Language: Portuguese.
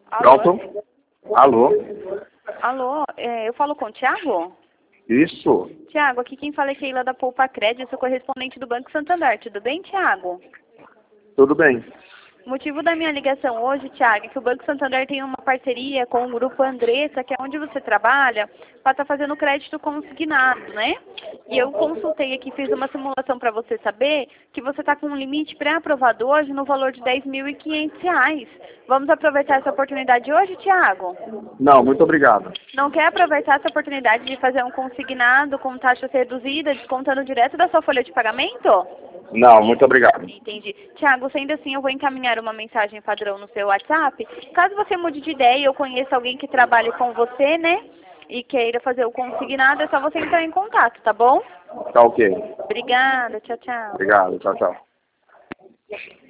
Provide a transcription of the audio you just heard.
Alô? Pronto? Alô? Alô, eu falo com o Thiago? Isso. Thiago, aqui quem fala é Keila da Poupa Crédito, sou correspondente do Banco Santander. Tudo bem, Thiago? Tudo bem. O motivo da minha ligação hoje, Thiago, é que o Banco Santander tem uma parceria com o Grupo Andressa, que é onde você trabalha, para estar fazendo crédito consignado, né? E eu consultei aqui, fiz uma simulação para você saber que você está com um limite pré-aprovado hoje no valor de R$ 10.500. Vamos aproveitar essa oportunidade hoje, Thiago? Não, muito obrigado. Não quer aproveitar essa oportunidade de fazer um consignado com taxa reduzida, descontando direto da sua folha de pagamento? Não, muito obrigado. Entendi. Tiago, sendo assim, eu vou encaminhar uma mensagem padrão no seu WhatsApp. Caso você mude de ideia ou conheça alguém que trabalhe com você, né? E queira fazer o consignado, é só você entrar em contato, tá bom? Tá ok. Obrigada, tchau, tchau. Obrigado. Tchau, tchau.